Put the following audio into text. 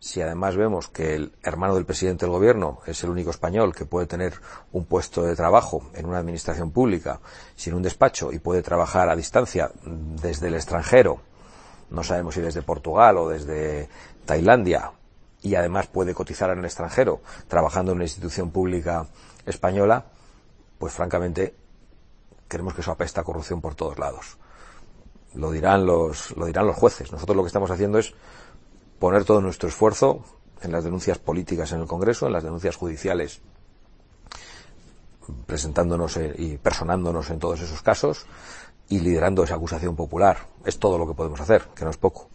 si además vemos que el hermano del presidente del gobierno es el único español que puede tener un puesto de trabajo en una administración pública sin un despacho y puede trabajar a distancia desde el extranjero, no sabemos si desde Portugal o desde Tailandia, y además puede cotizar en el extranjero trabajando en una institución pública española, pues francamente creemos que eso apesta a corrupción por todos lados. Lo dirán los jueces. Nosotros lo que estamos haciendo es poner todo nuestro esfuerzo en las denuncias políticas en el Congreso, en las denuncias judiciales, presentándonos y personándonos en todos esos casos y liderando esa acusación popular. Es todo lo que podemos hacer, que no es poco.